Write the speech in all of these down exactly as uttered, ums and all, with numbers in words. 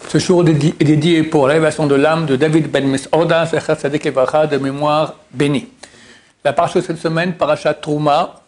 Ce jour est dédié pour l'élévation de l'âme de David ben Mesouda, Zecher Tzaddik Livracha, de mémoire bénie. La paracha de cette semaine, parachat Trouma,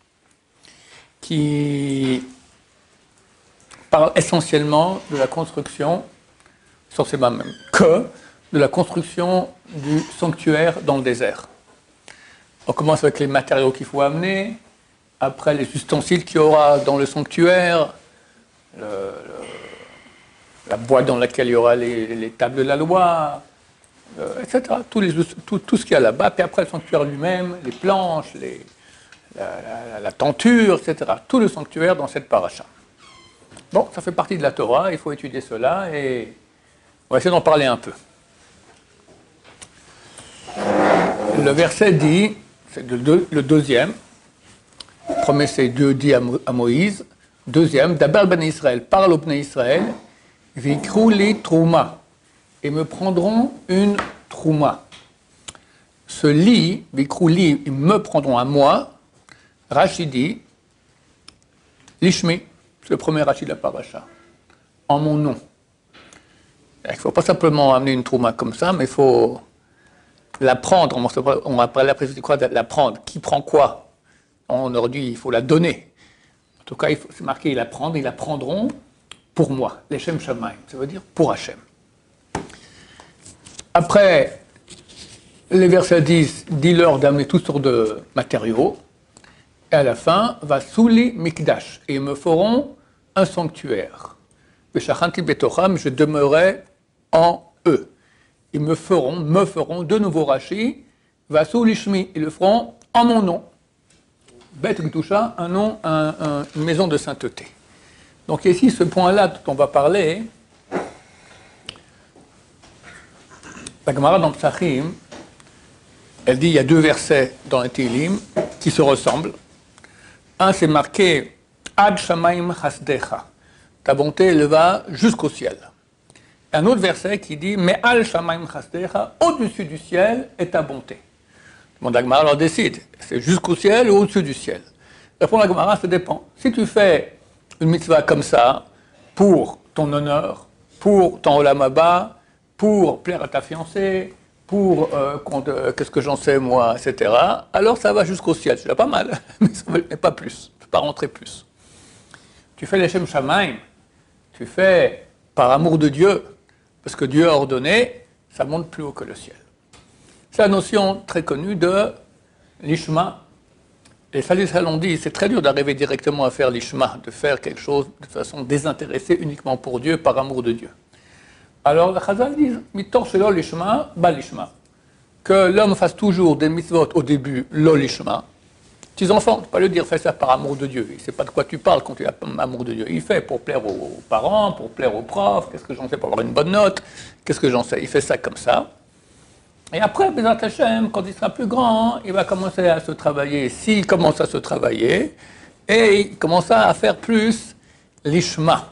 qui parle essentiellement de la construction, essentiellement même que, de la construction du sanctuaire dans le désert. On commence avec les matériaux qu'il faut amener, après les ustensiles qu'il y aura dans le sanctuaire, le, le, la boîte dans laquelle il y aura les, les tables de la loi, euh, et cetera. Tout, les, tout, tout ce qu'il y a là-bas, puis après le sanctuaire lui-même, les planches, les, la, la, la tenture, et cetera. Tout le sanctuaire dans cette paracha. Bon, ça fait partie de la Torah, il faut étudier cela et on va essayer d'en parler un peu. Le verset dit, c'est le, deux, le deuxième, le premier c'est Dieu dit à, Mo, à Moïse, deuxième, Daber ben Israël, parle au ben Israël, Vikrou li trouma, et me prendront une trouma. Ce lit, Vikrou li, ils me prendront à moi, Rashi dit, Lishmi, c'est le premier Rashi de la paracha, en mon nom. Il ne faut pas simplement amener une trouma comme ça, mais il faut la prendre, on va parler après de quoi la prendre. Qui prend quoi? On aurait dit il faut la donner. En tout cas, il faut, c'est marqué, ils la prennent, ils la prendront pour moi, l'Eshem Shamayim, ça veut dire pour Hachem. Après, les versets dix, dis-leur d'amener toutes sortes de matériaux, et à la fin, va souli mikdash, et ils me feront un sanctuaire. Veshachanti betocham, je demeurerai en eux. Ils me feront, me feront, de nouveau Rashi, va souli shmi, ils le feront en mon nom. Bet Gdusha, un nom, un, un, une maison de sainteté. Donc ici, ce point-là dont on va parler, la Gemara dans Psachim, elle dit il y a deux versets dans le Tehillim qui se ressemblent. Un, c'est marqué Ad Shamayim Chasdecha, ta bonté elle va jusqu'au ciel. Et un autre verset qui dit Me'al Shamayim Chasdecha, au-dessus du ciel est ta bonté. Bon, la Gemara alors décide, c'est jusqu'au ciel ou au-dessus du ciel. Répond la Gemara, ça dépend. Si tu fais une mitzvah comme ça, pour ton honneur, pour ton olam haba, pour plaire à ta fiancée, pour, euh, euh, qu'est-ce que j'en sais moi, et cetera, alors ça va jusqu'au ciel. C'est déjà pas mal, mais, ça va, mais pas plus. Tu ne peux pas rentrer plus. Tu fais l'Eshem Shamayim, tu fais par amour de Dieu, parce que Dieu a ordonné, ça monte plus haut que le ciel. C'est la notion très connue de l'Ishma. Les sages Israël ont dit, c'est très dur d'arriver directement à faire l'Ishma, de faire quelque chose de façon désintéressée uniquement pour Dieu, par amour de Dieu. Alors, les Chazal disent, mitor shelo l'Ishma, ba l'Ishma. Que l'homme fasse toujours des mitzvot au début, lo l'Ishma. Petits enfants, tu ne peux pas lui dire, fais ça par amour de Dieu. Il ne sait pas de quoi tu parles quand tu as amour de Dieu. Il fait pour plaire aux parents, pour plaire aux profs, qu'est-ce que j'en sais, pour avoir une bonne note, qu'est-ce que j'en sais. Il fait ça comme ça. Et après, Bezat Hashem, quand il sera plus grand, il va commencer à se travailler, s'il commence à se travailler, et il commencera à faire plus l'ishma.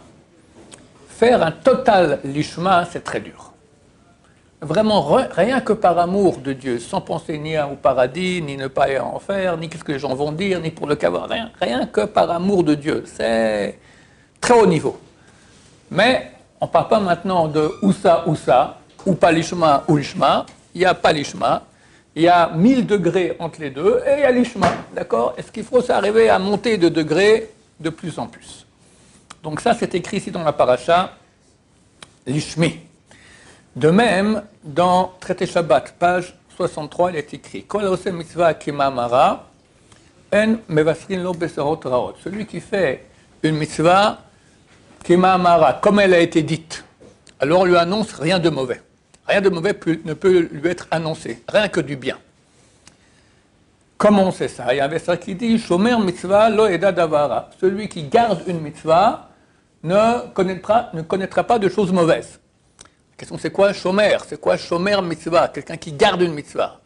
Faire un total l'ishma, c'est très dur. Vraiment, rien que par amour de Dieu, sans penser ni au paradis, ni ne pas aller en enfer, ni qu'est-ce que les gens vont dire, ni pour le cavoir, rien, rien que par amour de Dieu. C'est très haut niveau. Mais on ne parle pas maintenant de ou ça, ou ça, ou pas l'ishma, ou l'ishma. Il n'y a pas l'ishma, il y a mille degrés entre les deux, et il y a l'ishma, d'accord? Et ce qu'il faut, c'est arriver à monter de degrés de plus en plus. Donc ça, c'est écrit ici dans la paracha, l'ishmi. De même, dans Traité Shabbat, page soixante-trois, il est écrit, Kol haoseh mitzvah kimamara, en mevasrin lo besorot raot. Celui qui fait une mitzvah kimamara, comme elle a été dite, alors on lui annonce rien de mauvais. Rien de mauvais ne peut lui être annoncé, rien que du bien. Comment on sait ça? Il y a un verset qui dit Shomer mitzvah lo eda davara. Celui qui garde une mitzvah ne connaîtra, ne connaîtra pas de choses mauvaises. La question c'est quoi Shomer? C'est quoi Shomer mitzvah? Quelqu'un qui garde une mitzvah.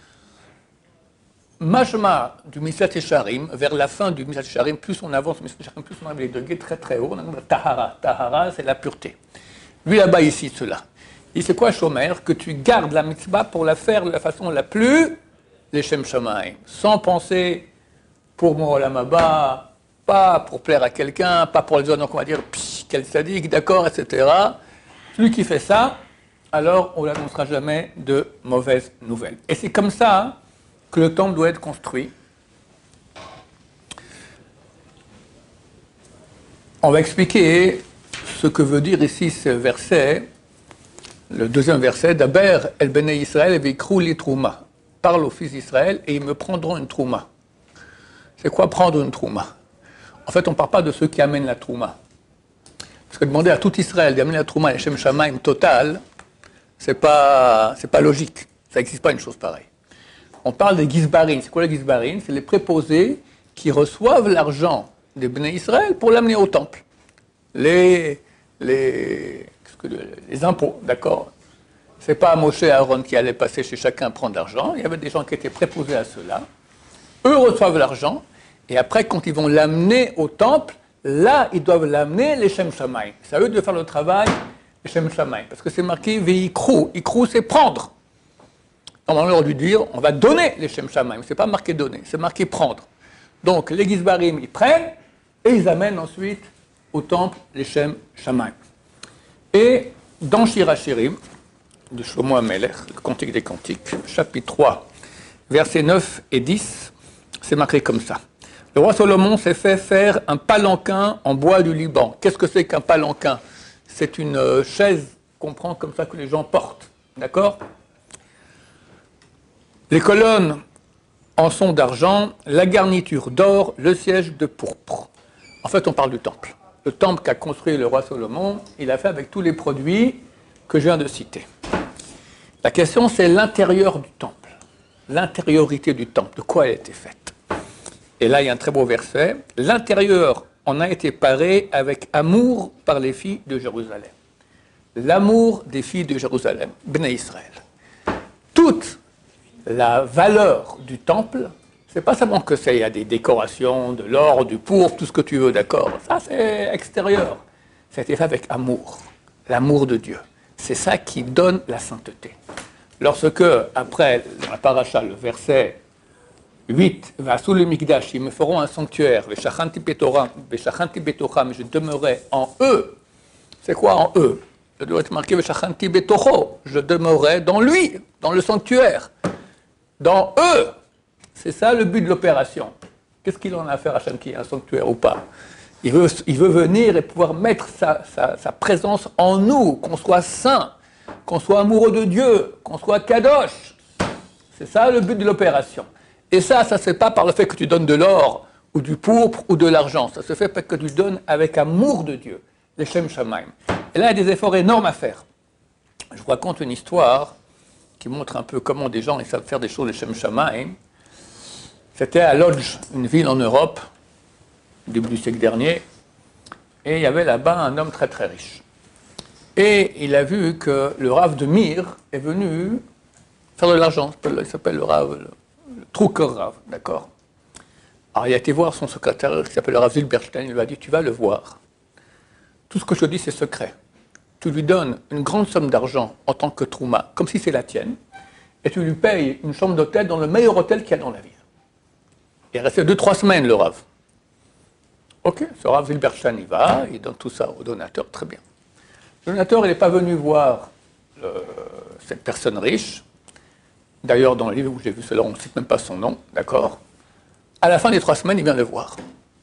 Mashma du Mitzvah Tesharim, vers la fin du Mitzvah Tesharim, plus on avance, plus on arrive les degrés très très hauts, on a Tahara. Tahara, c'est la pureté. Lui là-bas, ici, cela. Il c'est quoi Shomer? Que tu gardes la mitzvah pour la faire de la façon la plus l'Eshem Shamayim, sans penser pour mon olam haba, pas pour plaire à quelqu'un, pas pour les autres, donc on va dire, psh, quel sadique, d'accord, et cetera. Celui qui fait ça, alors on n'annoncera jamais de mauvaises nouvelles. Et c'est comme ça que le temple doit être construit. On va expliquer ce que veut dire ici ce verset, le deuxième verset, d'Aber el Bene Israël veikrou li trouma. Parle aux fils d'Israël et ils me prendront une trouma. C'est quoi prendre une trouma? En fait, on ne parle pas de ceux qui amènent la trouma. Parce que demander à tout Israël d'amener la trouma à Shem Shamaim total, c'est pas, c'est pas logique. Ça n'existe pas une chose pareille. On parle des Gizbarim. C'est quoi les Gizbarim? C'est les préposés qui reçoivent l'argent des Bnei Israël pour l'amener au temple. Les, les, les impôts, d'accord? C'est pas Moshe et Aaron qui allaient passer chez chacun prendre l'argent. Il y avait des gens qui étaient préposés à cela. Eux reçoivent l'argent. Et après, quand ils vont l'amener au temple, là, ils doivent l'amener les Shem Shamaim. C'est à eux de faire le travail, les Shem Shamaim. Parce que c'est marqué Veikrou. Ikrou, c'est prendre. Normalement, on aurait dû dire, on va donner les Shem Shamaim. C'est pas marqué donner, c'est marqué prendre. Donc, les Gizbarim, ils prennent et ils amènent ensuite au temple les Shem Shamaim. Et dans Shir HaShirim, de Shlomo HaMelech, le Cantique des Cantiques, chapitre trois, versets neuf et dix, c'est marqué comme ça. Le roi Salomon s'est fait faire un palanquin en bois du Liban. Qu'est-ce que c'est qu'un palanquin? C'est une chaise qu'on prend comme ça que les gens portent. D'accord? Les colonnes en sont d'argent, la garniture d'or, le siège de pourpre. En fait, on parle du temple. Le temple qu'a construit le roi Salomon, il a fait avec tous les produits que je viens de citer. La question, c'est l'intérieur du temple. L'intériorité du temple, de quoi elle a été faite. Et là, il y a un très beau verset. L'intérieur en a été paré avec amour par les filles de Jérusalem. L'amour des filles de Jérusalem, Bnei Israël. Toute la valeur du temple, c'est pas seulement que c'est, il y a des décorations, de l'or, du pourpre, tout ce que tu veux, d'accord. Ça, c'est extérieur. Ça a été fait avec amour, l'amour de Dieu. C'est ça qui donne la sainteté. Lorsque, après, dans la paracha, le verset huit, va sous le Mikdash, ils me feront un sanctuaire, Veshachanti betoram, Veshachanti betocham, je demeurerai en eux. C'est quoi en eux? Ça doit être marqué Veshachanti betocho, je demeurerai dans lui, dans le sanctuaire. Dans eux. C'est ça le but de l'opération. Qu'est-ce qu'il en a à faire, Hachem, qui est un sanctuaire ou pas? Il veut, il veut venir et pouvoir mettre sa, sa, sa présence en nous, qu'on soit saint, qu'on soit amoureux de Dieu, qu'on soit kadosh. C'est ça le but de l'opération. Et ça, ça ne se fait pas par le fait que tu donnes de l'or, ou du pourpre, ou de l'argent. Ça se fait parce que tu donnes avec amour de Dieu, les Shem Shamaim. Et là, il y a des efforts énormes à faire. Je vous raconte une histoire qui montre un peu comment des gens ils savent faire des choses, les Shem Shamaim. C'était à Lodz, une ville en Europe, au début du siècle dernier, et il y avait là-bas un homme très très riche. Et il a vu que le Rav de Mir est venu faire de l'argent. Il s'appelle le Rav, le Trucker Rav, d'accord. Alors il a été voir son secrétaire qui s'appelle le Rav Zilberstein, il lui a dit, tu vas le voir. Tout ce que je te dis, c'est secret. Tu lui donnes une grande somme d'argent en tant que trouma, comme si c'est la tienne, et tu lui payes une chambre d'hôtel dans le meilleur hôtel qu'il y a dans la ville. Il est resté deux, trois semaines, le Rav. Ok, ce Rav Zilberstein, il va, il donne tout ça au donateur, très bien. Le donateur, il n'est pas venu voir le, cette personne riche. D'ailleurs, dans le livre où j'ai vu cela, on ne cite même pas son nom, d'accord. À la fin des trois semaines, il vient le voir.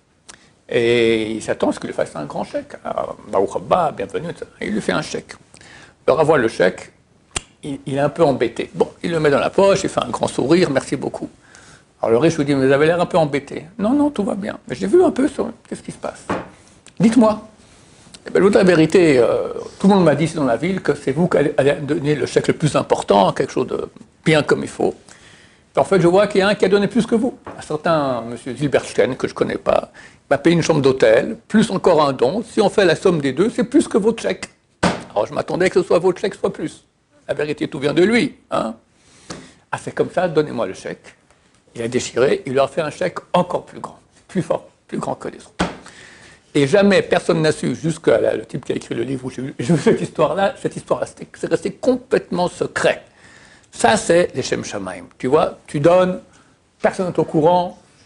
Et il s'attend à ce qu'il lui fasse un grand chèque. Baruch haba, bienvenue, et cetera. Et il lui fait un chèque. Le Rav voit le chèque, il, il est un peu embêté. Bon, il le met dans la poche, il fait un grand sourire, merci beaucoup. Alors le riche lui dit, mais vous avez l'air un peu embêté. Non, non, tout va bien. Mais j'ai vu un peu, sur... qu'est-ce qui se passe? Dites-moi. Eh bien, l'autre, la vérité, euh, tout le monde m'a dit ici dans la ville que c'est vous qui allez donner le chèque le plus important, quelque chose de bien comme il faut. Et en fait, je vois qu'il y a un qui a donné plus que vous. Un certain M. Zilberstein, que je ne connais pas, m'a payé une chambre d'hôtel, plus encore un don. Si on fait la somme des deux, c'est plus que votre chèque. Alors je m'attendais que ce soit votre chèque, soit plus. La vérité, tout vient de lui. Hein. Ah, c'est comme ça, donnez-moi le chèque. Il a déchiré, il leur a fait un chèque encore plus grand, plus fort, plus grand que les autres. Et jamais personne n'a su, jusqu'à le type qui a écrit le livre où j'ai vu, j'ai vu cette histoire-là, cette histoire-là, c'est resté complètement secret. Ça, c'est les Shem Shamaim. Tu vois, tu donnes, personne n'est au courant,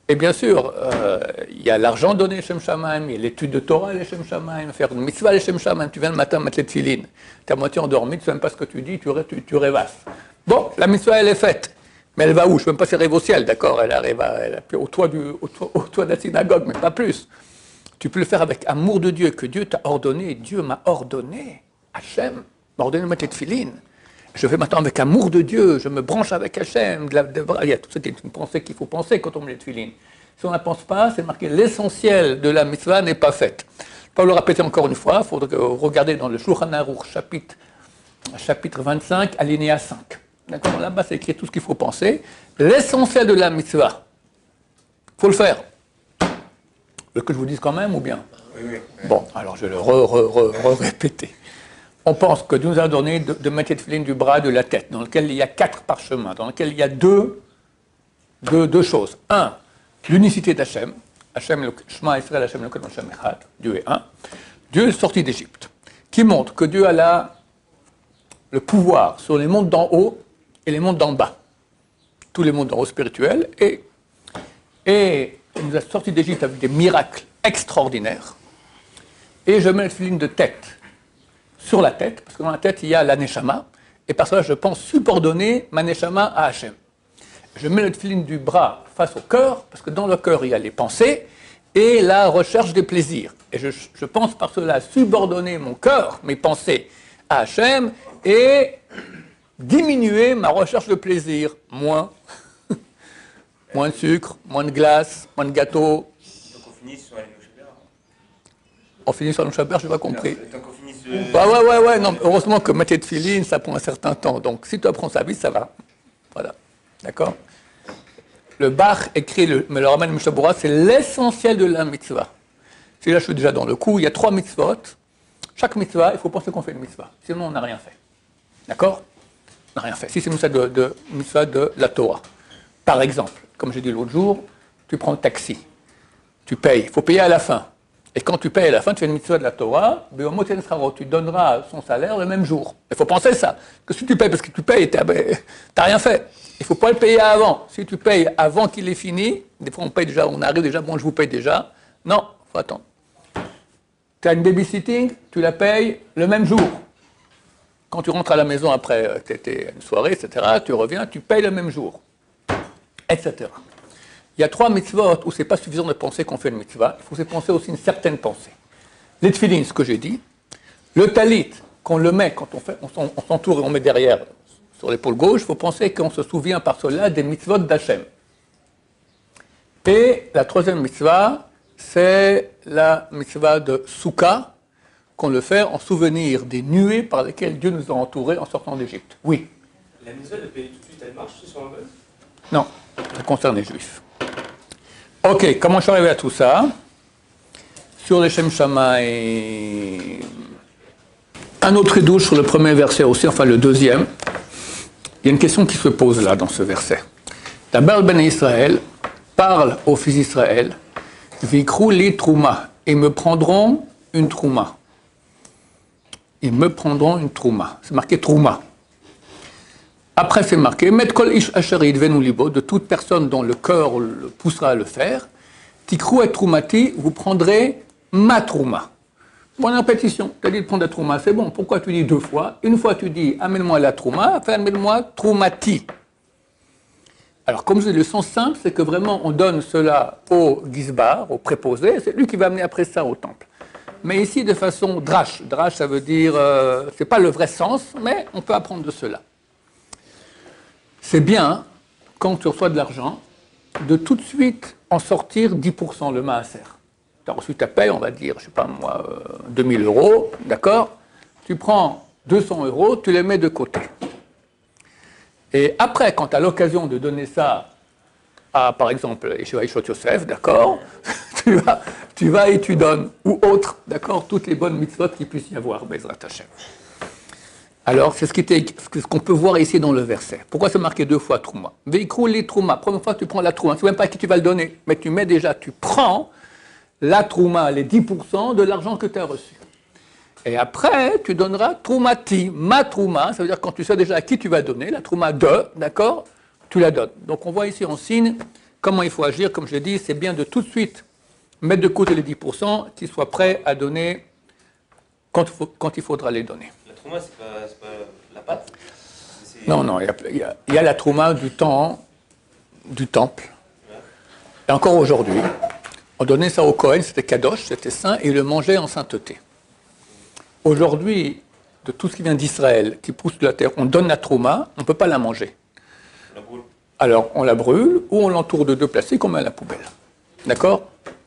Et bien sûr, euh, il y a l'argent donné Shem Shamaim, il y a l'étude de Torah les Shem Shamaim, faire une mitzvah les Shem Shamaim, tu viens le matin mettre les tefilines, tu es à moitié endormi, tu ne sais même pas ce que tu dis, tu, tu, tu rêvasses. Bon, la mitzvah elle est faite, mais elle va où? Je ne sais même pas si elle arrive au ciel, d'accord? Elle arrive à, elle est au, toit du, au, toit, au toit de la synagogue, mais pas plus. Tu peux le faire avec amour de Dieu, que Dieu t'a ordonné, Dieu m'a ordonné, Hachem m'a ordonné de mettre les tefilines. Je fais maintenant avec amour de Dieu, je me branche avec Hachem. De la, de, il y a tout ça qui est une pensée qu'il faut penser quand on met les tefilines. Si on ne la pense pas, c'est marqué l'essentiel de la mitzvah n'est pas faite. Je ne peux pas le répéter encore une fois, il faudrait regarder dans le Shulchan Aruch, chapitre, chapitre vingt-cinq, alinéa cinq. D'accord? Là-bas, c'est écrit tout ce qu'il faut penser. L'essentiel de la mitzvah, il faut le faire. Vous voulez que je vous dise quand même ou bien? Oui, oui. oui. Bon, alors je vais le re-répéter. On pense que Dieu nous a donné de, de mettre les tefilines du bras et de la tête, dans lequel il y a quatre parchemins, dans lequel il y a deux, deux, deux choses. Un, l'unicité d'Hachem. Hachem, le Shema Israël, Hachem, le Kodem, Hachem Echad. Dieu est un. Dieu est sorti d'Égypte, qui montre que Dieu a la, le pouvoir sur les mondes d'en haut et les mondes d'en bas. Tous les mondes d'en haut spirituels. Et, et il nous a sorti d'Égypte avec des miracles extraordinaires. Et je mets les tefilines de tête sur la tête, parce que dans la tête, il y a la neshama, et par cela, je pense subordonner ma neshama à Hachem. Je mets le tefilin du bras face au cœur, parce que dans le cœur, il y a les pensées et la recherche des plaisirs. Et je, je pense par cela subordonner mon cœur, mes pensées, à Hachem, et diminuer ma recherche de plaisir. Moins, moins de sucre, moins de glace, moins de gâteau. Donc on finit sur la Shaber. On finit sur le Shaber, je n'ai pas compris. Tant qu'on finit sur... Ouais, ouais, ouais, ouais, non, heureusement que mettre de filine, ça prend un certain temps. Donc, si tu apprends sa vie, ça va. Voilà. D'accord? Le Bach écrit, le, mais le Raman Mishabura, c'est l'essentiel de la mitzvah. Si là, je suis déjà dans le coup, il y a trois mitzvot. Chaque mitzvah, il faut penser qu'on fait une mitzvah. Sinon, on n'a rien fait. D'accord? On n'a rien fait. Si c'est une mitzvah de, de, mitzvah de la Torah. Par exemple, comme j'ai dit l'autre jour, tu prends le taxi. Tu payes. Il faut payer à la fin. Et quand tu payes à la fin, tu fais une mitzvah de la Torah, tu donneras son salaire le même jour. Il faut penser ça. Que si tu payes parce que tu payes, tu n'as rien fait. Il ne faut pas le payer avant. Si tu payes avant qu'il ait fini, des fois on paye déjà, on arrive déjà, bon je vous paye déjà. Non, il faut attendre. Tu as une babysitting, tu la payes le même jour. Quand tu rentres à la maison après que tu étais une soirée, et cetera, tu reviens, tu payes le même jour, et cetera. Il y a trois mitzvot où ce n'est pas suffisant de penser qu'on fait une mitzvah, il faut penser aussi une certaine pensée. Les tefilines, ce que j'ai dit, le talit, qu'on le met quand on, fait, on s'entoure et on met derrière sur l'épaule gauche, il faut penser qu'on se souvient par cela des mitzvot d'Hachem. Et la troisième mitzvah, c'est la mitzvah de Souka, qu'on le fait en souvenir des nuées par lesquelles Dieu nous a entourés en sortant d'Égypte. Oui. La mitzvah de payer tout de suite, elle marche sur un buzz? Non, ça concerne les Juifs. Ok, comment je suis arrivé à tout ça? Sur les Shem Shamaim, un autre douche sur le premier verset aussi, enfin le deuxième. Il y a une question qui se pose là dans ce verset. D'abord, Ben Israël parle aux fils d'Israël, Vikrou li trouma, ils me prendront une trouma. Ils me prendront une trouma. C'est marqué trouma. Après, c'est marqué, Met kol ish asher yidvenu libo, de toute personne dont le cœur le poussera à le faire, Tikrou et troumati, vous prendrez ma trouma. Bonne répétition, tu as dit de prendre la trouma, c'est bon. Pourquoi tu dis deux fois? Une fois tu dis, amène-moi la trouma, enfin amène-moi troumati. Alors, comme je dis, le sens simple, c'est que vraiment on donne cela au gizbar, au préposé, c'est lui qui va amener après ça au temple. Mais ici, de façon drache. Drache, ça veut dire, euh, c'est pas le vrai sens, mais on peut apprendre de cela. C'est bien, quand tu reçois de l'argent, de tout de suite en sortir dix pour cent le maaser. Tu as reçu ta paye, on va dire, je sais pas moi, euh, deux mille euros, d'accord? Tu prends deux cents euros, tu les mets de côté. Et après, quand tu as l'occasion de donner ça à, par exemple, Yeshiva Yishot Yosef, d'accord? tu, vas, tu vas et tu donnes, ou autre, d'accord? Toutes les bonnes mitzvot qu'il puisse y avoir, Bezrat Hashem. Alors, c'est ce, qui ce qu'on peut voir ici dans le verset. Pourquoi c'est marqué deux fois trouma? Veikrou li trouma. Première fois, tu prends la trouma. Tu ne sais même pas à qui tu vas le donner. Mais tu mets déjà, tu prends la trouma, les dix pour cent de l'argent que tu as reçu. Et après, tu donneras troumati, ma trouma. Ça veut dire quand tu sais déjà à qui tu vas donner, la trouma de, d'accord? Tu la donnes. Donc, on voit ici en signe comment il faut agir, comme je l'ai dit, c'est bien de tout de suite mettre de côté les dix pour cent, qu'ils soient prêts à donner quand il, faut, quand il faudra les donner. La trouma, c'est pas, c'est pas la pâte? C'est- Non, non, il y a, il y a- il y a la trouma du temps, du temple. Et encore aujourd'hui, on donnait ça au Kohen, c'était kadosh, c'était saint, et il le mangeait en sainteté. Aujourd'hui, de tout ce qui vient d'Israël, qui pousse de la terre, on donne la trouma, on ne peut pas la manger. La boule. Alors, on la brûle, ou on l'entoure de deux plastiques, on met à la poubelle. D'accord?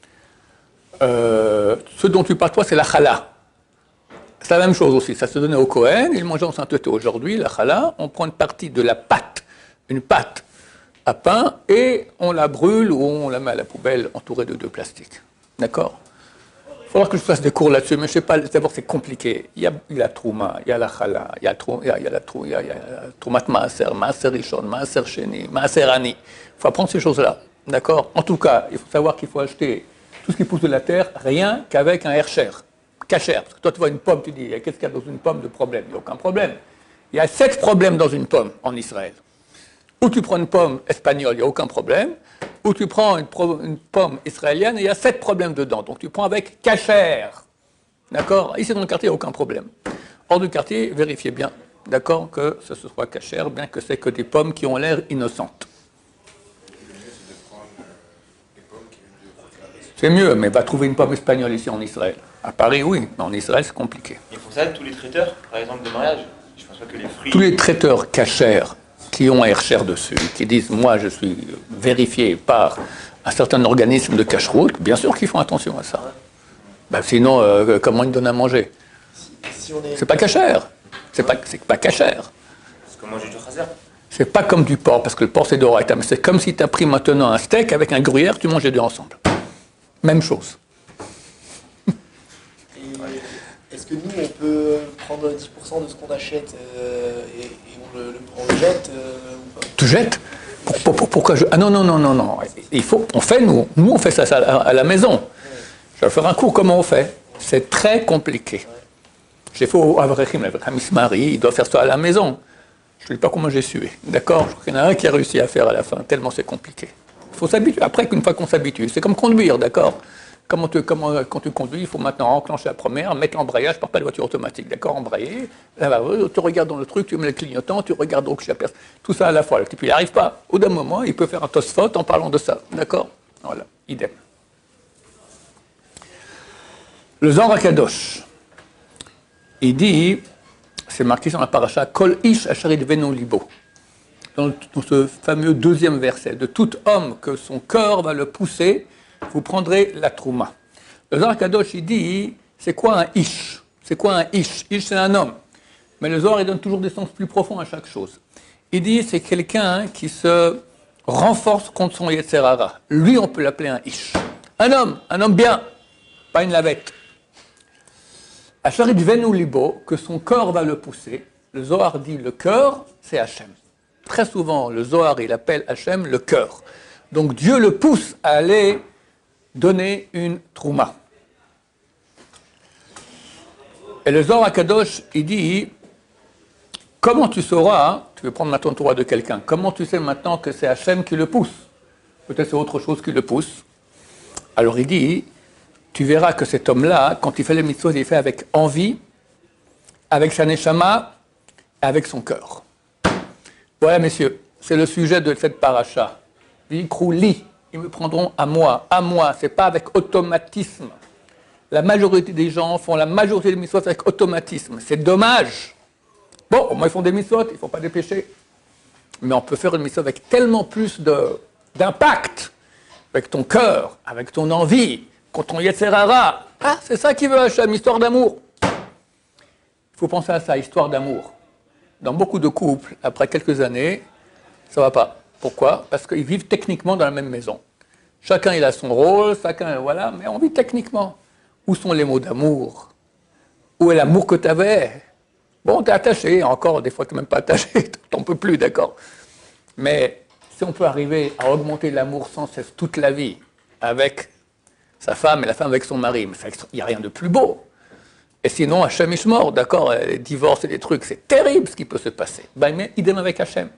euh, Ce dont tu parles, toi, c'est la challah. C'est la même chose aussi, ça se donnait au Kohen, il mangeait en sainteté. Aujourd'hui, la challah, on prend une partie de la pâte, une pâte à pain, et on la brûle ou on la met à la poubelle entourée de deux plastiques. D'accord? Il faudra que je fasse des cours là-dessus, mais je sais pas, d'abord c'est compliqué. Il y a, il y a la trouma, il y a la challah, il y a, trou, il y a, il y a la trou, il y a, il y a troumat maaser, maaser rishon, maaser sheni, maaser ani. Il faut apprendre ces choses-là. D'accord? En tout cas, il faut savoir qu'il faut acheter tout ce qui pousse de la terre, rien qu'avec un hercher, cacher. Parce que toi, tu vois une pomme, tu dis, qu'est-ce qu'il y a dans une pomme de problème? Il n'y a aucun problème. Il y a sept problèmes dans une pomme en Israël. Ou tu prends une pomme espagnole, il n'y a aucun problème. Ou tu prends une, pro- une pomme israélienne et il y a sept problèmes dedans. Donc tu prends avec cachère. D'accord? Ici dans le quartier, il n'y a aucun problème. Hors du quartier, vérifiez bien, d'accord, que ce soit cachère, bien que c'est que des pommes qui ont l'air innocentes. C'est mieux, mais va trouver une pomme espagnole ici en Israël. À Paris, oui, mais en Israël, c'est compliqué. Ils font ça tous les traiteurs, par exemple, de mariage. Je pense pas que les fruits. Tous les traiteurs cachères qui ont un hercher dessus, qui disent « moi je suis vérifié par un certain organisme de cache-route », bien sûr qu'ils font attention à ça. Ben, sinon, euh, comment ils donnent à manger? Si on est... C'est pas cachère. C'est pas, c'est pas cachère. C'est comme manger du chaser. C'est pas comme du porc, parce que le porc c'est d'oraita, mais c'est comme si tu as pris maintenant un steak avec un gruyère, tu manges les deux ensemble. Même chose. Et est-ce que nous, on peut prendre dix pour cent de ce qu'on achète euh, et, et on, le, le, on le jette euh, ou pas? Tu jettes? Pour- pour- pour- Pourquoi je... Ah non, non, non, non, non. Il faut... On fait, nous. Nous, on fait ça à, à la maison. Je vais faire un cours comment on fait. C'est très compliqué. J'ai fait au Avrechim, l'Avrechim Ismari, il doit faire ça à la maison. Je ne sais pas comment j'ai sué. D'accord? Je crois qu'il y en a un qui a réussi à faire à la fin, tellement c'est compliqué. Il faut s'habituer. Après, qu'une fois qu'on s'habitue, c'est comme conduire, d'accord? Comment tu, comment, quand tu conduis, il faut maintenant enclencher la première, mettre l'embrayage, par pas de voiture automatique, d'accord? Embrayer, là, là, tu regardes dans le truc, tu mets le clignotant, tu regardes où je personne. Tout ça à la fois. Le type, il n'arrive pas. Au d'un moment, il peut faire un tosfot en parlant de ça, d'accord? Voilà, idem. Le Zohar HaKadosh, il dit, c'est marqué sur la paracha, Kol ish asher yidvenu libo. Dans, dans ce fameux deuxième verset, de tout homme que son cœur va le pousser, vous prendrez la trouma. Le Zohar Kadosh, il dit, c'est quoi un ish? C'est quoi un ish? Ish, c'est un homme. Mais le Zohar, il donne toujours des sens plus profonds à chaque chose. Il dit, c'est quelqu'un qui se renforce contre son yetzer hara. Lui, on peut l'appeler un ish. Un homme, un homme bien, pas une lavette. Asher yidvenu libo, que son cœur va le pousser. Le Zohar dit, le cœur, c'est Hachem. Très souvent, le Zohar, il appelle Hachem le cœur. Donc Dieu le pousse à aller donner une trouma. Et le Zohar HaKadosh, il dit, comment tu sauras, tu veux prendre maintenant le Torah de quelqu'un, comment tu sais maintenant que c'est Hachem qui le pousse? Peut-être c'est autre chose qui le pousse. Alors il dit, tu verras que cet homme-là, quand il fait les mitzvot, il les fait avec envie, avec sa neshama, avec son cœur. Voilà, messieurs, c'est le sujet de cette paracha. Li, ils me prendront à moi, à moi, c'est pas avec automatisme. La majorité des gens font la majorité des mitzvot avec automatisme. C'est dommage. Bon, au moins ils font des mitzvot, ils ne font pas des péchés. Mais on peut faire une mitzvot avec tellement plus de, d'impact, avec ton cœur, avec ton envie, contre ton yetzer hara. Ah, c'est ça qui veut Hachem, histoire d'amour. Il faut penser à ça, histoire d'amour. Dans beaucoup de couples, après quelques années, ça ne va pas. Pourquoi? Parce qu'ils vivent techniquement dans la même maison. Chacun il a son rôle, chacun, voilà, mais on vit techniquement. Où sont les mots d'amour? Où est l'amour que tu avais? Bon, tu es attaché, encore, des fois tu n'es même pas attaché, tu n'en peux plus, d'accord. Mais si on peut arriver à augmenter l'amour sans cesse toute la vie, avec sa femme et la femme avec son mari, mais il n'y a rien de plus beau. Et sinon, Hachem Ishmor, d'accord, les divorces et les trucs, c'est terrible ce qui peut se passer. Ben, mais idem avec Hachem.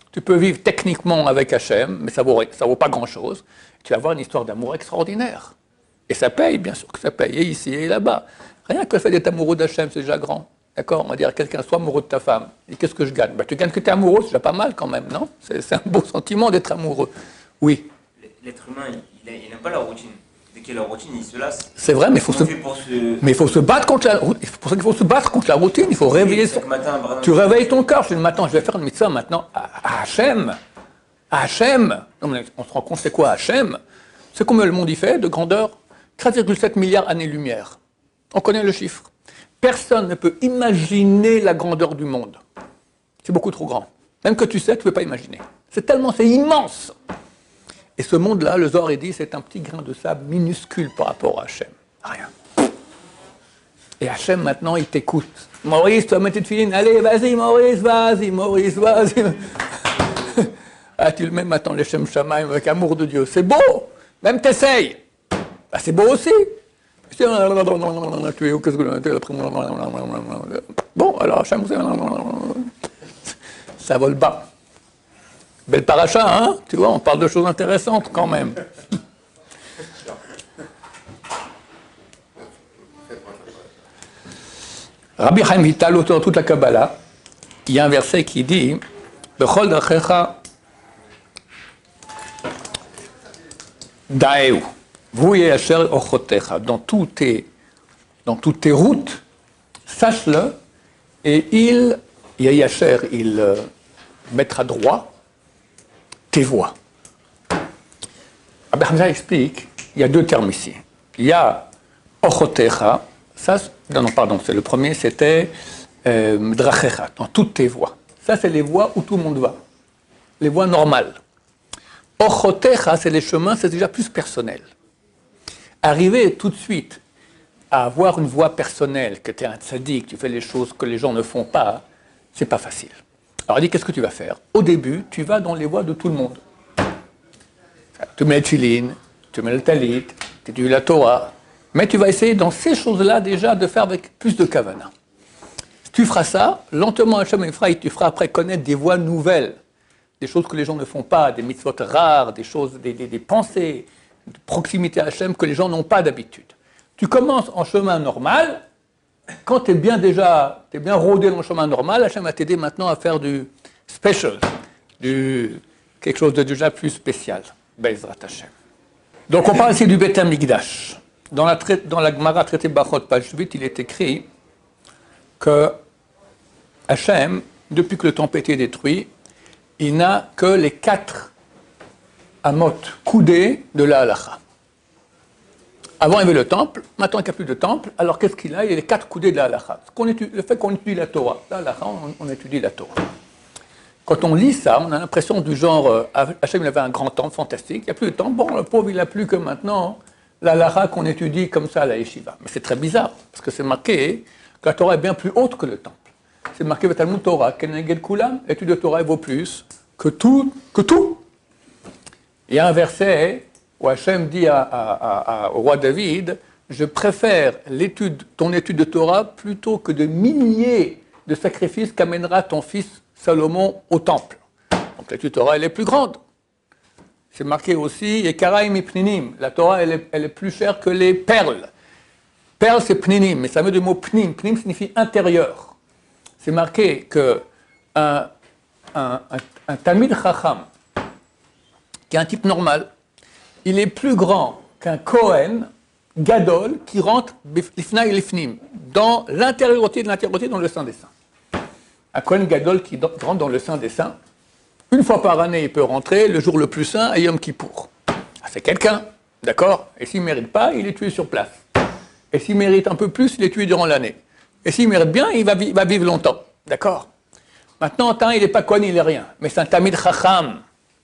Tu peux vivre techniquement avec Hachem, mais ça ne vaut, ça vaut pas grand-chose. Tu vas avoir une histoire d'amour extraordinaire. Et ça paye, bien sûr que ça paye, et ici et là-bas. Rien que le fait d'être amoureux d'Hachem, c'est déjà grand. D'accord? On va dire à quelqu'un, sois amoureux de ta femme. Et qu'est-ce que je gagne? Ben, tu gagnes que tu es amoureux, c'est déjà pas mal quand même, non? C'est, c'est un beau sentiment d'être amoureux. Oui. L'être humain, il n'aime pas la routine. Dès qu'il y a la routine, il se lasse. C'est vrai, mais il faut se... se... mais il faut se battre contre la routine. C'est pour ça qu'il faut se battre contre la routine. Il faut réveiller son... matin, Tu réveilles ton corps. Je dis le matin, je vais faire une mitzvah maintenant à, à Hachem. À Hachem. Non, mais on se rend compte, c'est quoi Hachem? C'est combien le monde y fait de grandeur? treize virgule sept milliards années-lumière. On connaît le chiffre. Personne ne peut imaginer la grandeur du monde. C'est beaucoup trop grand. Même que tu sais, tu ne peux pas imaginer. C'est tellement, c'est immense. Et ce monde-là, le Zohar dit, c'est un petit grain de sable minuscule par rapport à Hachem. Rien. Et Hachem, maintenant, il t'écoute. Maurice, tu vas mettre une filine. Allez, vas-y, Maurice, vas-y, Maurice, vas-y. Ah, tu le mets maintenant, les Shem Shamaim, avec amour de Dieu. C'est beau. Même t'essayes. Bah, c'est beau aussi. Bon, alors, Hachem, ça vole bas. Belle paracha, hein? Tu vois, on parle de choses intéressantes quand même. Rabbi Chaim Vital, l'auteur de toute la Kabbalah, il y a un verset qui dit Bechol dachecha daeu, vouye asher ochotecha, dans tous tes dans toutes tes routes, sache-le, et il, Yasher, il euh, mettra droit tes voies. Rabbi Hamza explique, il y a deux termes ici. Il y a ochotecha, ça, non, non, pardon, c'est le premier, c'était euh, drachecha, dans toutes tes voies. Ça, c'est les voies où tout le monde va, les voies normales. Ochotecha, c'est les chemins, c'est déjà plus personnel. Arriver tout de suite à avoir une voie personnelle, que tu es un tzaddik, tu fais les choses que les gens ne font pas, c'est pas facile. Alors, il dit, qu'est-ce que tu vas faire? Au début, tu vas dans les voies de tout le monde. Tu mets le tefillin, tu mets le talit, tu dis la Torah, mais tu vas essayer dans ces choses-là déjà de faire avec plus de kavana. Si tu feras ça, lentement, Hachem Ephraïm, tu feras après connaître des voies nouvelles, des choses que les gens ne font pas, des mitzvot rares, des choses, des, des, des pensées, de proximité à Hachem que les gens n'ont pas d'habitude. Tu commences en chemin normal. Quand tu es bien déjà, tu es bien rodé dans le chemin normal, Hachem va t'aider maintenant à faire du special, du, quelque chose de déjà plus spécial. Bezrat Hachem. Donc on parle ici du Beth Amikdash. Dans la, dans la Gemara traité Bachot, page huit, il est écrit que Hachem, depuis que le temple a été détruit, il n'a que les quatre amot, coudées de la halacha. Avant, il y avait le temple, maintenant, il n'y a plus de temple. Alors, qu'est-ce qu'il a? Il y a les quatre coudées de la halakha. Le fait qu'on étudie la Torah. La halakha, on, on étudie la Torah. Quand on lit ça, on a l'impression du genre, euh, Hachem, il avait un grand temple fantastique, il n'y a plus de temple. Bon, le pauvre, il n'a plus que maintenant la halakha qu'on étudie comme ça à la yeshiva. Mais c'est très bizarre, parce que c'est marqué que la Torah est bien plus haute que le temple. C'est marqué dans le Talmud Torah, Keneged Kulam, l'étude de Torah vaut plus que tout, que tout. Il y a un verset où Hachem dit à, à, à, au roi David, je préfère l'étude, ton étude de Torah plutôt que de milliers de sacrifices qu'amènera ton fils Salomon au temple. Donc l'étude de Torah, elle est plus grande. C'est marqué aussi, Yekaraim et Pninim. La Torah, elle est, elle est plus chère que les perles. Perles, c'est Pninim, mais ça veut dire le mot Pnim. Pnim signifie intérieur. C'est marqué que un, un, un, un Talmid Chacham, qui est un type normal, il est plus grand qu'un Kohen Gadol qui rentre l'ifna et l'ifnim, dans l'intériorité de l'intériorité, dans le Saint des Saints. Un Kohen Gadol qui rentre dans le Saint des Saints, une fois par année, il peut rentrer, le jour le plus saint, à Yom Kippour. C'est quelqu'un, d'accord? Et s'il ne mérite pas, il est tué sur place. Et s'il mérite un peu plus, il est tué durant l'année. Et s'il mérite bien, il va, vi- va vivre longtemps, d'accord? Maintenant, tant, il n'est pas Kohen, il n'est rien, mais c'est un Tamid Chacham.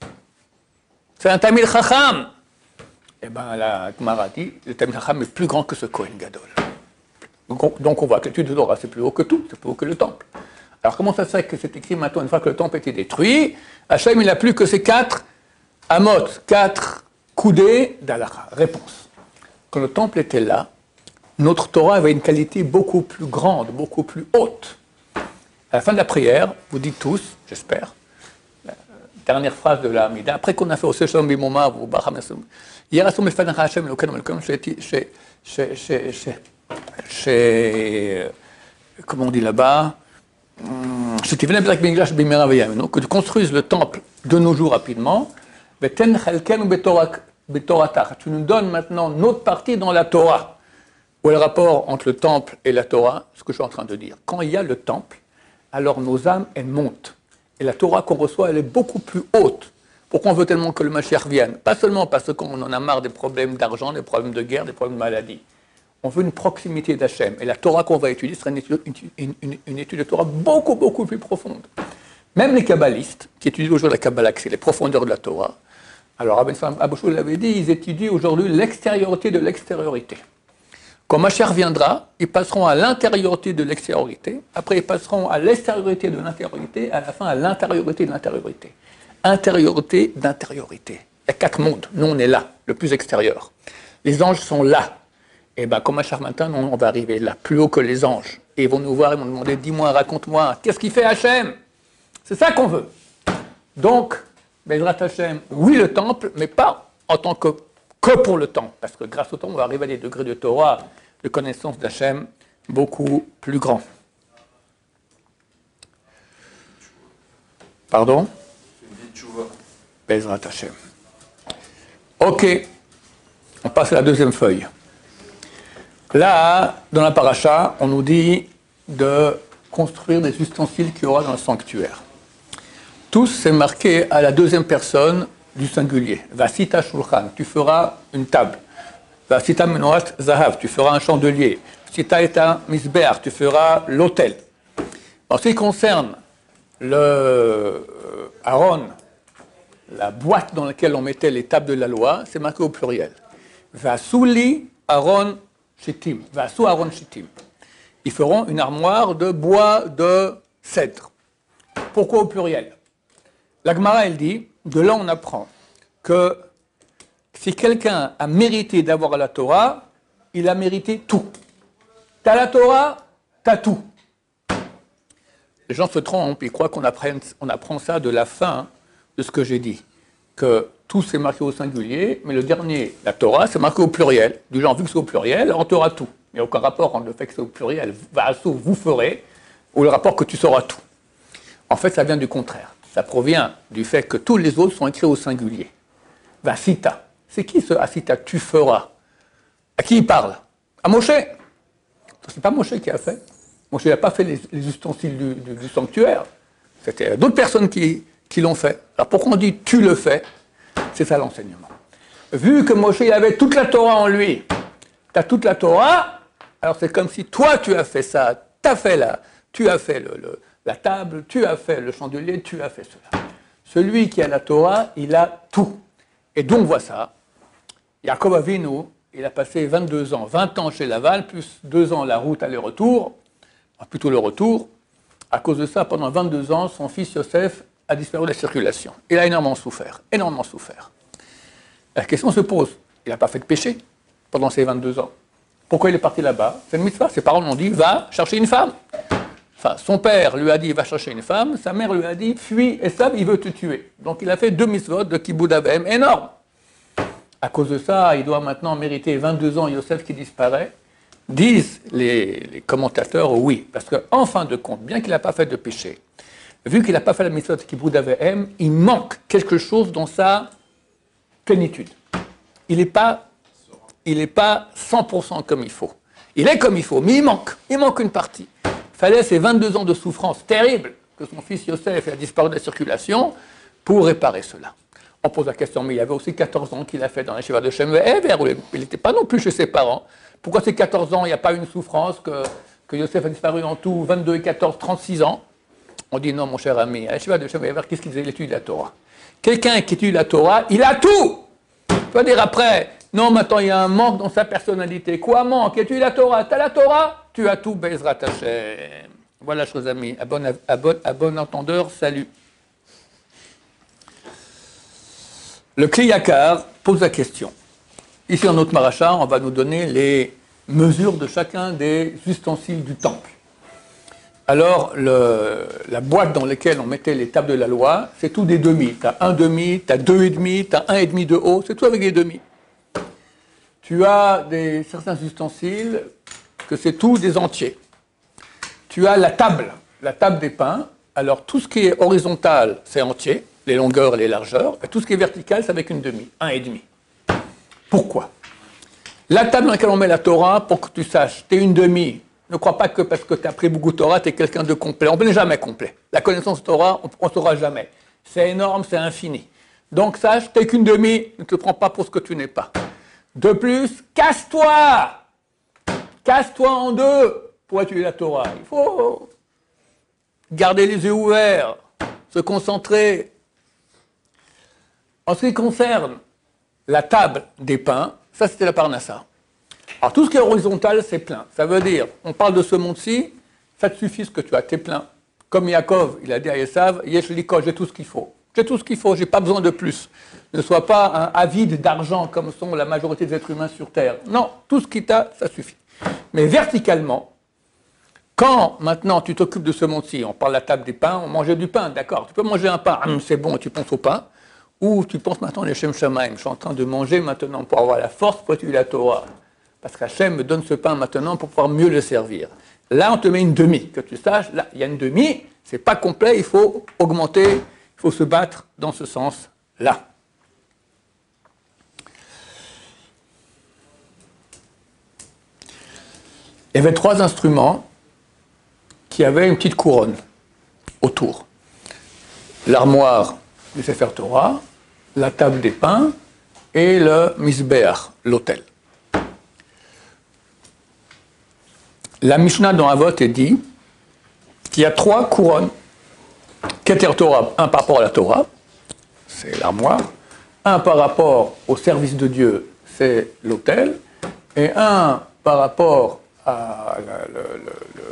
C'est un Tamid Chacham. Eh bien, la Gemara dit, le Tamid Chacham est plus grand que ce Kohen Gadol. Donc on, donc on voit que l'étude de Torah, c'est plus haut que tout, c'est plus haut que le temple. Alors comment ça se fait que c'est écrit maintenant, une fois que le temple a été détruit, Hachem, il n'a plus que ces quatre amot, quatre coudées d'Halakha. Réponse. Quand le temple était là, notre Torah avait une qualité beaucoup plus grande, beaucoup plus haute. À la fin de la prière, vous dites tous, j'espère, dernière phrase de la Hamida, après qu'on a fait au Sechom Bimoma, ou Baham Yerasom Efanach Hashem, Elokeinu Melkom, chez, chez, chez, chez, chez, chez, comment on dit là-bas, que tu construises le temple de nos jours rapidement, tu nous donnes maintenant notre partie dans la Torah. Où est le rapport entre le temple et la Torah? Ce que je suis en train de dire. Quand il y a le temple, alors nos âmes, elles montent. Et la Torah qu'on reçoit, elle est beaucoup plus haute. Pourquoi on veut tellement que le Mashiach vienne? Pas seulement parce qu'on en a marre des problèmes d'argent, des problèmes de guerre, des problèmes de maladie. On veut une proximité d'Hachem. Et la Torah qu'on va étudier sera une étude, une, une, une étude de Torah beaucoup, beaucoup plus profonde. Même les kabbalistes, qui étudient aujourd'hui la Kabbalah, c'est les profondeurs de la Torah, alors Rabbi Abouchou l'avait dit, ils étudient aujourd'hui l'extériorité de l'extériorité. Quand Mashiach viendra, ils passeront à l'intériorité de l'extériorité, après ils passeront à l'extériorité de l'intériorité, à la fin à l'intériorité de l'intériorité. Intériorité d'intériorité. Il y a quatre mondes. Nous, on est là, le plus extérieur. Les anges sont là. Et bien, comme Mashiach matin, on va arriver là, plus haut que les anges. Et ils vont nous voir, ils vont nous demander, dis-moi, raconte-moi, qu'est-ce qu'il fait Hachem? C'est ça qu'on veut. Donc, Bezrat Hachem, oui le temple, mais pas en tant que, que pour le temple. Parce que grâce au temple, on va arriver à des degrés de Torah, de connaissance d'Hachem, beaucoup plus grands. Pardon? Bezrat Hachem. Ok, on passe à la deuxième feuille. Là, dans la paracha, on nous dit de construire des ustensiles qu'il y aura dans le sanctuaire. Tous, c'est marqué à la deuxième personne du singulier. Vasita shulchan, tu feras une table. Vasita menorat zahav, tu feras un chandelier. Vasita eta misbeach, tu feras l'autel. En ce qui concerne le Aaron, la boîte dans laquelle on mettait les tables de la loi, c'est marqué au pluriel. Vasuli Aaron shittim. Vasu Aaron shittim. Ils feront une armoire de bois de cèdre. Pourquoi au pluriel? La Gemara, elle dit, de là on apprend que si quelqu'un a mérité d'avoir la Torah, il a mérité tout. T'as la Torah, t'as tout. Les gens se trompent, ils croient qu'on apprend, on apprend ça de la fin de ce que j'ai dit. Que tout c'est marqué au singulier, mais le dernier, la Torah, c'est marqué au pluriel. Du genre, vu que c'est au pluriel, on t'aura tout. Il n'y a aucun rapport entre le fait que c'est au pluriel, vous ferez, ou le rapport que tu sauras tout. En fait, ça vient du contraire. Ça provient du fait que tous les autres sont écrits au singulier. Vasita. C'est qui ce Asita? Tu feras. À qui il parle? À Moshe. C'est pas Moshe qui a fait. Moshe n'a pas fait les, les ustensiles du, du, du sanctuaire. C'était d'autres personnes qui, qui l'ont fait. Alors pourquoi on dit tu le fais? C'est ça l'enseignement. Vu que Moshe il avait toute la Torah en lui, tu as toute la Torah, alors c'est comme si toi tu as fait ça, tu as fait là, tu as fait le, le la table, tu as fait le chandelier, tu as fait cela. Celui qui a la Torah, il a tout. Et donc, voit ça. Yaakov Avinu, il a passé vingt-deux ans, vingt ans chez Laval, plus deux ans la route aller-retour, plutôt le retour. À cause de ça, pendant vingt-deux ans, son fils Yosef a disparu de la circulation. Il a énormément souffert, énormément souffert. La question se pose, il n'a pas fait de péché pendant ces vingt-deux ans. Pourquoi il est parti là-bas? C'est une mitzvah. Ses parents lui ont dit, va chercher une femme. Enfin, son père lui a dit, va chercher une femme. Sa mère lui a dit, fuis, Esav, il veut te tuer. Donc il a fait deux mitzvot de Kibbout Avem énormes. À cause de ça, il doit maintenant mériter vingt-deux ans, Yosef qui disparaît. Disent les, les commentateurs, oui. Parce qu'en fin de compte, bien qu'il n'a pas fait de péché, vu qu'il n'a pas fait la mitzvot de Kibbout Avem, il manque quelque chose dans sa plénitude. Il n'est pas, il n'est pas cent pour cent comme il faut. Il est comme il faut, mais il manque. Il manque une partie. Il fallait ces vingt-deux ans de souffrance terrible que son fils Yosef a disparu de la circulation pour réparer cela. On pose la question, mais il y avait aussi quatorze ans qu'il a fait dans la Shiva de Shem Ve'ever, où il n'était pas non plus chez ses parents. Pourquoi ces quatorze ans, il n'y a pas une souffrance que, que Yosef a disparu en tout vingt-deux et quatorze, trente-six ans? On dit non, mon cher ami, à la Shiva de Shem Ve'ever, qu'est-ce qu'il faisait? Il étudie la Torah. Quelqu'un qui étudie la Torah, il a tout! Tu vas dire après, non, maintenant il y a un manque dans sa personnalité. Quoi manque? Étudie la Torah. Tu as la Torah? Tu as tout, Bezrat Hashem. Voilà, chers amis, à bon, à bon, à bon entendeur, salut. Le Kli Yakar pose la question. Ici, dans notre maracha, on va nous donner les mesures de chacun des ustensiles du temple. alors le, la boîte dans laquelle on mettait les tables de la loi, c'est tout des demi. Tu as un demi, tu as deux et demi, tu as un et demi de haut, c'est tout avec des demi. Tu as des, certains ustensiles que c'est tout des entiers. Tu as la table, la table des pains. Alors tout ce qui est horizontal, c'est entier, les longueurs et les largeurs, et tout ce qui est vertical, c'est avec une demi, un et demi. Pourquoi? La table dans laquelle on met la Torah, pour que tu saches, tu es une demi. Ne crois pas que parce que tu as appris beaucoup de Torah, tu es quelqu'un de complet. On n'est jamais complet. La connaissance de Torah, on ne saura jamais. C'est énorme, c'est infini. Donc sache, tu n'es qu'une demi, ne te prends pas pour ce que tu n'es pas. De plus, casse-toi! Casse-toi en deux pour étudier la Torah. Il faut garder les yeux ouverts, se concentrer. En ce qui concerne la table des pains, ça c'était la parnassa. Alors tout ce qui est horizontal, c'est plein. Ça veut dire, on parle de ce monde-ci, ça te suffit ce que tu as, t'es plein. Comme Yaakov, il a dit à Esav, Yesh liko, j'ai tout ce qu'il faut. J'ai tout ce qu'il faut, j'ai pas besoin de plus. Ne sois pas un avide d'argent comme sont la majorité des êtres humains sur Terre. Non, tout ce qu'il t'a, ça suffit. Mais verticalement, quand maintenant tu t'occupes de ce monde-ci, on parle de la table des pains, on mangeait du pain, d'accord, tu peux manger un pain, hum, c'est bon, tu penses au pain, ou tu penses maintenant les Shem Shamaim, je suis en train de manger maintenant pour avoir la force pour étudier la Torah. Parce qu'Hachem me donne ce pain maintenant pour pouvoir mieux le servir. Là, on te met une demi, que tu saches, là, il y a une demi, c'est pas complet, il faut augmenter, il faut se battre dans ce sens-là. Il y avait trois instruments qui avaient une petite couronne autour. L'armoire du Sefer Torah, la table des pains et le Mizbeach, l'autel. La Mishnah dans Avot est dit qu'il y a trois couronnes. Keter Torah, un par rapport à la Torah, c'est l'armoire, un par rapport au service de Dieu, c'est l'autel, et un par rapport à la, le, le,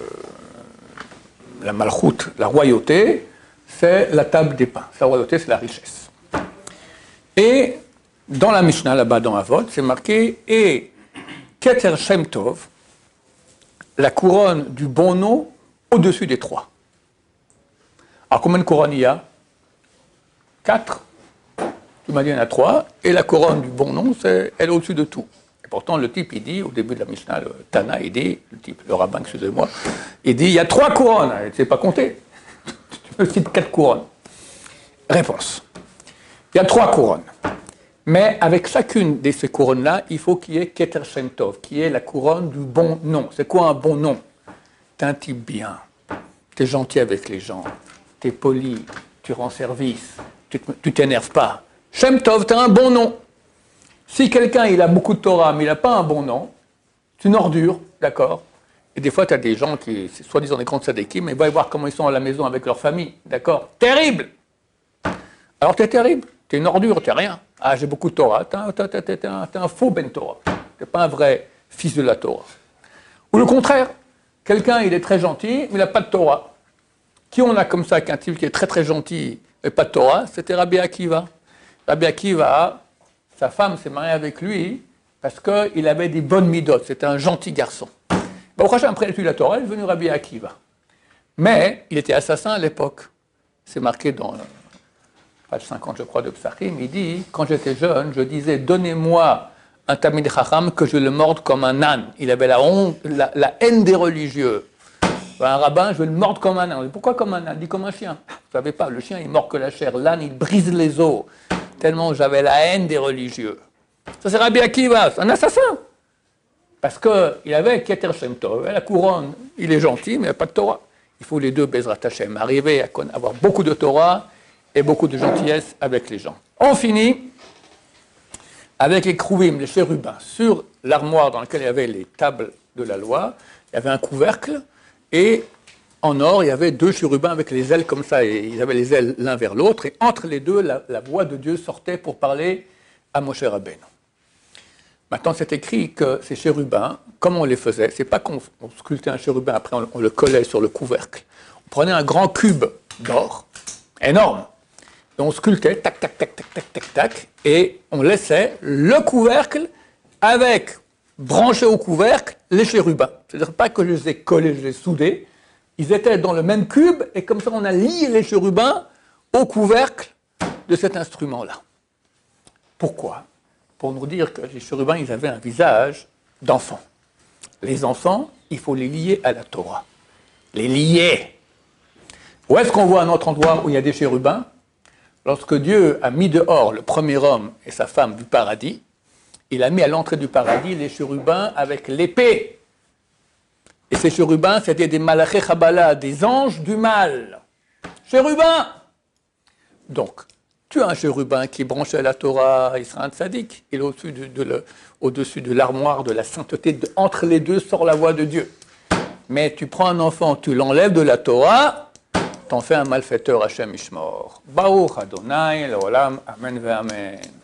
le, la malchoute, la royauté, c'est la table des pains. La royauté, c'est la richesse. Et dans la Mishnah, là-bas dans Avot, c'est marqué « Et Keter Shem Tov », la couronne du bon nom au-dessus des trois. Alors combien de couronnes il y a? Quatre. Tu m'as dit il y en a trois. Et la couronne du bon nom, c'est elle au-dessus de tout. Et pourtant, le type, il dit, au début de la Mishnah, le Tana, il dit, le type, le rabbin, excusez-moi, il dit, il y a trois couronnes. Tu ne sais pas compter. Tu me cites quatre couronnes. Réponse. Il y a trois couronnes. Mais avec chacune de ces couronnes-là, il faut qu'il y ait Keter Shem Tov, qui est la couronne du bon nom. C'est quoi un bon nom? T'es un type bien, t'es gentil avec les gens, t'es poli, tu rends service, tu t'énerves pas. Shem Tov, t'as un bon nom. Si quelqu'un il a beaucoup de Torah, mais il n'a pas un bon nom, c'est une ordure, d'accord? Et des fois, tu as des gens qui, soi-disant des grands tzadikim, mais va voir comment ils sont à la maison avec leur famille, d'accord? Terrible! Alors t'es terrible, t'es une ordure, t'es rien. Ah, j'ai beaucoup de Torah, t'es un, t'es, t'es, t'es un, t'es un faux Ben Torah. T'es pas un vrai fils de la Torah. Ou le contraire, quelqu'un, il est très gentil, mais il n'a pas de Torah. Qui on a comme ça, qu'un type qui est très très gentil, mais pas de Torah? C'était Rabbi Akiva. Rabbi Akiva, sa femme s'est mariée avec lui parce qu'il avait des bonnes midotes, c'était un gentil garçon. Bon, après, après il a eu la Torah, il est devenu Rabbi Akiva. Mais il était assassin à l'époque. C'est marqué dans page cinquante, je crois, de Psachim, il dit, quand j'étais jeune, je disais, donnez-moi un Talmid Chacham que je le morde comme un âne. Il avait la honte, la, la haine des religieux. Un rabbin, je vais le mordre comme un âne. Pourquoi comme un âne? Il dit comme un chien. Vous ne savez pas, le chien, il mord que la chair. L'âne, il brise les os. Tellement j'avais la haine des religieux. Ça, c'est Rabbi Akiva, un assassin. Parce qu'il avait Keter Shem Tov, la couronne, il est gentil, mais il n'y a pas de Torah. Il faut les deux, Bezrat Hashem, arriver à avoir beaucoup de Torah et beaucoup de gentillesse avec les gens. On finit avec les Kruvim, les chérubins. Sur l'armoire dans laquelle il y avait les tables de la loi, il y avait un couvercle, et en or, il y avait deux chérubins avec les ailes comme ça, et ils avaient les ailes l'un vers l'autre, et entre les deux, la, la voix de Dieu sortait pour parler à Moshe Rabbeinu. Maintenant, c'est écrit que ces chérubins, comment on les faisait? C'est pas qu'on on sculptait un chérubin, après on, on le collait sur le couvercle. On prenait un grand cube d'or, énorme, et on sculptait, tac, tac, tac, tac, tac, tac, tac, et on laissait le couvercle avec, branché au couvercle, les chérubins. C'est-à-dire pas que je les ai collés, je les ai soudés, Ils étaient dans le même cube, et comme ça, on a lié les chérubins au couvercle de cet instrument-là. Pourquoi? Pour nous dire que les chérubins, ils avaient un visage d'enfant. Les enfants, il faut les lier à la Torah. Les lier. Où est-ce qu'on voit un autre endroit où il y a des chérubins? Lorsque Dieu a mis dehors le premier homme et sa femme du paradis, il a mis à l'entrée du paradis les chérubins avec l'épée. Et ces chérubins, c'était des malaché chabala, des anges du mal. Chérubins! Donc, tu as un chérubin qui est branché à la Torah, il sera un tzaddik. Il est au-dessus de, de, le, au-dessus de l'armoire de la sainteté. De, entre les deux sort la voix de Dieu. Mais tu prends un enfant, tu l'enlèves de la Torah, t'en fais un malfaiteur Hashem Ishmor. Baruch Adonai, l'olam, amen ve amen.